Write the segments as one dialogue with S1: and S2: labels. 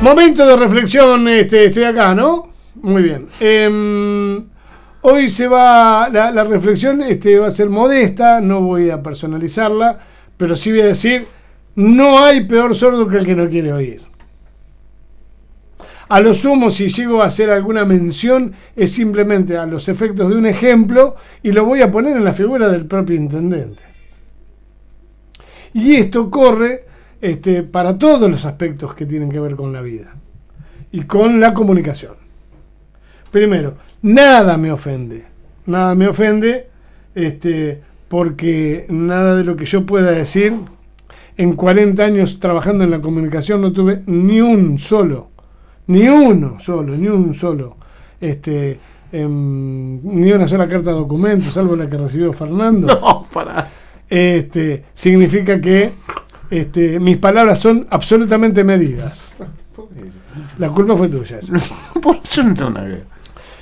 S1: Momento de reflexión, estoy acá, ¿no? Muy bien. Hoy se va, la reflexión va a ser modesta, no voy a personalizarla, pero sí voy a decir, no hay peor sordo que el que no quiere oír. A lo sumo, si llego a hacer alguna mención, es simplemente a los efectos de un ejemplo y lo voy a poner en la figura del propio intendente. Y esto corre para todos los aspectos que tienen que ver con la vida y con la comunicación. Primero, nada me ofende, porque nada de lo que yo pueda decir, en 40 años trabajando en la comunicación no tuve ni un solo, ni una sola carta de documento, salvo la que recibió Fernando.
S2: No, para.
S1: Significa que mis palabras son absolutamente medidas. La culpa fue tuya.
S2: Por eso no tengo nada que ver.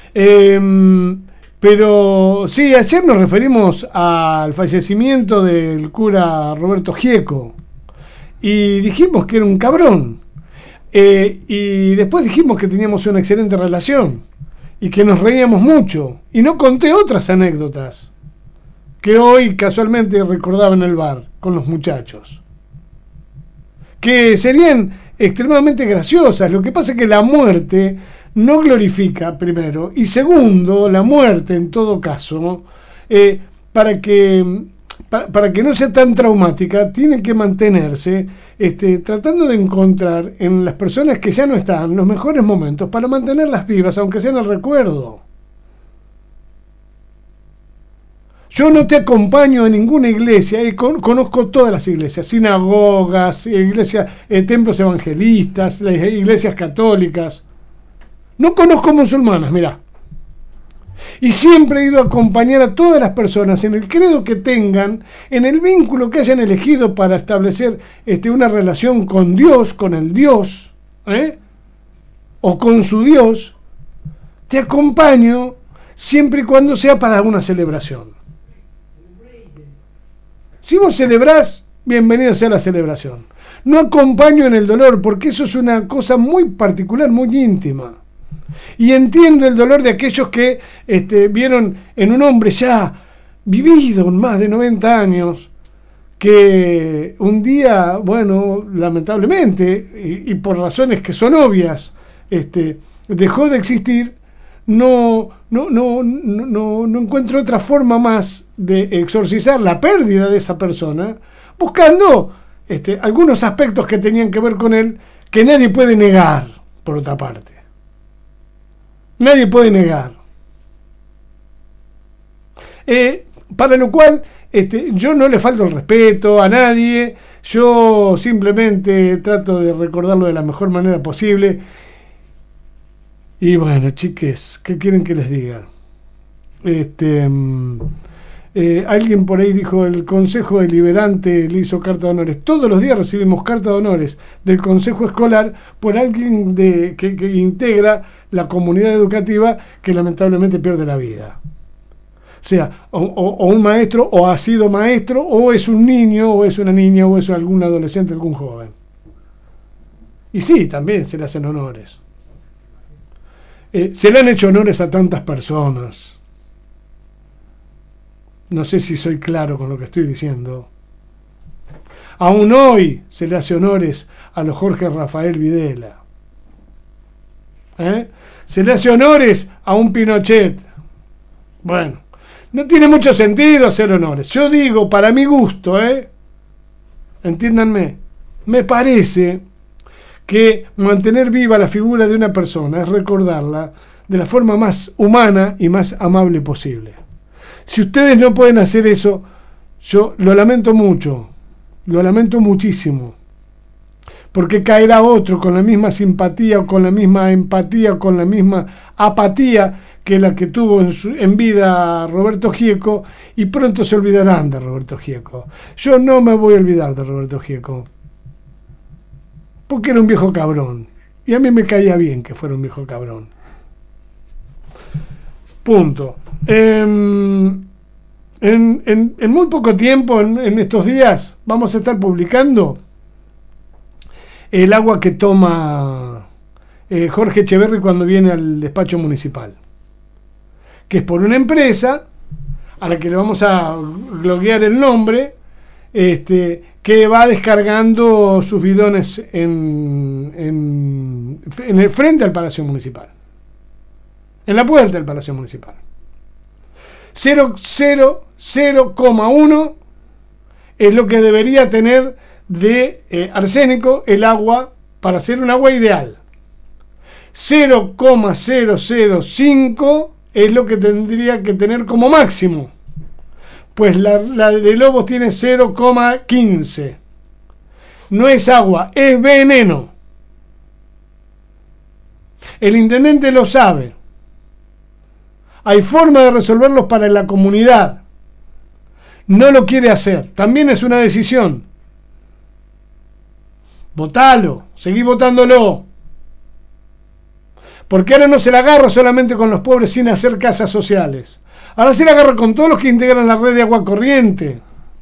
S1: Pero sí, ayer nos referimos al fallecimiento del cura Roberto Gieco y dijimos que era un cabrón, y después dijimos que teníamos una excelente relación y que nos reíamos mucho, y no conté otras anécdotas que hoy casualmente recordaba en el bar con los muchachos, que serían extremadamente graciosas. Lo que pasa es que la muerte no glorifica, primero, y segundo, la muerte en todo caso, para que no sea tan traumática, tiene que mantenerse tratando de encontrar en las personas que ya no están los mejores momentos para mantenerlas vivas, aunque sea en el recuerdo. Yo no te acompaño a ninguna iglesia, y conozco todas las iglesias, sinagogas, iglesias, templos evangelistas, las iglesias católicas. No conozco musulmanas, mirá. Y siempre he ido a acompañar a todas las personas en el credo que tengan, en el vínculo que hayan elegido para establecer una relación con Dios, con el Dios, o con su Dios. Te acompaño siempre y cuando sea para una celebración. Si vos celebrás, bienvenido sea la celebración. No acompaño en el dolor, porque eso es una cosa muy particular, muy íntima. Y entiendo el dolor de aquellos que vieron en un hombre ya vivido, más de 90 años, que un día, bueno, lamentablemente, y por razones que son obvias, dejó de existir. No encuentro otra forma más de exorcizar la pérdida de esa persona, buscando algunos aspectos que tenían que ver con él, que nadie puede negar, por otra parte. Nadie puede negar. Para lo cual yo no le falto el respeto a nadie, yo simplemente trato de recordarlo de la mejor manera posible. Y bueno, chiques, ¿qué quieren que les diga? Alguien por ahí dijo, el Consejo Deliberante le hizo carta de honores. Todos los días recibimos carta de honores del Consejo Escolar por alguien que integra la comunidad educativa que lamentablemente pierde la vida. O sea, o un maestro, o ha sido maestro, o es un niño, o es una niña, o es algún adolescente, algún joven. Y sí, también se le hacen honores. Se le han hecho honores a tantas personas. No sé si soy claro con lo que estoy diciendo. Aún hoy se le hace honores a los Jorge Rafael Videla. Se le hace honores a un Pinochet. Bueno, no tiene mucho sentido hacer honores. Yo digo, para mi gusto, entiéndanme, me parece que mantener viva la figura de una persona es recordarla de la forma más humana y más amable posible. Si ustedes no pueden hacer eso, yo lo lamento mucho, lo lamento muchísimo, porque caerá otro con la misma simpatía, o con la misma empatía, o con la misma apatía que la que tuvo en vida Roberto Gieco, y pronto se olvidarán de Roberto Gieco. Yo no me voy a olvidar de Roberto Gieco, porque era un viejo cabrón, y a mí me caía bien que fuera un viejo cabrón. Punto. En muy poco tiempo, en estos días, vamos a estar publicando el agua que toma Jorge Echeverri cuando viene al despacho municipal, que es por una empresa a la que le vamos a bloquear el nombre, que va descargando sus bidones en el frente al Palacio Municipal, en la puerta del Palacio Municipal. 0,1 es lo que debería tener de arsénico el agua para hacer un agua ideal. 0,005 es lo que tendría que tener como máximo, pues la de Lobos tiene 0,15. No es agua, es veneno. El intendente lo sabe. Hay forma de resolverlos para la comunidad. No lo quiere hacer. También es una decisión. Votalo, seguí votándolo. Porque ahora no se la agarra solamente con los pobres sin hacer casas sociales. Ahora se la agarra con todos los que integran la red de agua corriente.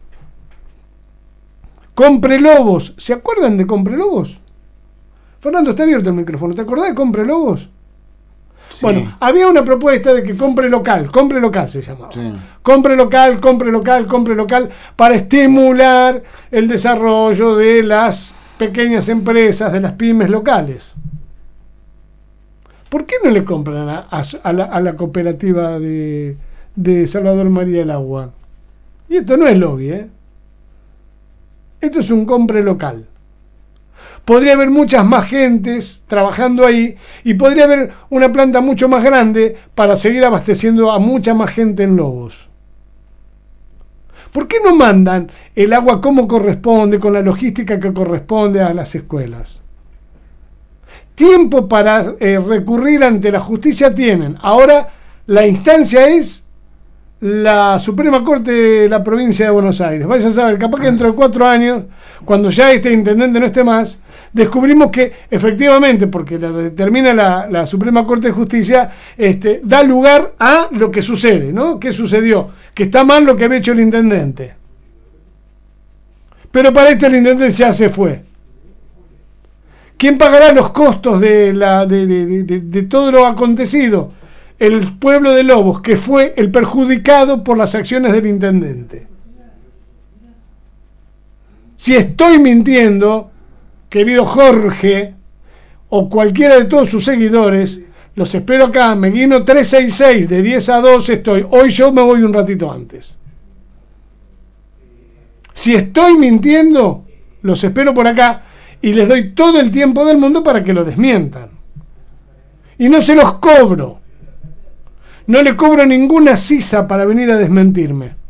S1: Compre Lobos. ¿Se acuerdan de Compre Lobos? Fernando, está abierto el micrófono. ¿Te acordás de Compre Lobos? Sí. Bueno, había una propuesta de que compre local se llamaba. Sí. Compre local, para estimular el desarrollo de las pequeñas empresas, de las pymes locales. ¿Por qué no le compran a la cooperativa de Salvador María del Agua? Y esto no es lobby, Esto es un compre local. Podría haber muchas más gentes trabajando ahí y podría haber una planta mucho más grande para seguir abasteciendo a mucha más gente en Lobos. ¿Por qué no mandan el agua como corresponde, con la logística que corresponde a las escuelas? Tiempo para recurrir ante la justicia tienen. Ahora la instancia es la Suprema Corte de la provincia de Buenos Aires. Vaya a saber, capaz que dentro de 4 años, cuando ya este intendente no esté más, descubrimos que efectivamente, porque la determina la Suprema Corte de Justicia, da lugar a lo que sucede, ¿no? ¿Qué sucedió? Que está mal lo que había hecho el intendente. Pero para esto el intendente ya se fue. ¿Quién pagará los costos de todo lo acontecido? El pueblo de Lobos, que fue el perjudicado por las acciones del intendente. Si estoy mintiendo, querido Jorge, o cualquiera de todos sus seguidores, los espero acá, Meguino 366, de 10 a 12 estoy. Hoy yo me voy un ratito antes. Si estoy mintiendo, los espero por acá y les doy todo el tiempo del mundo para que lo desmientan. Y no se los cobro. No le cobro ninguna sisa para venir a desmentirme.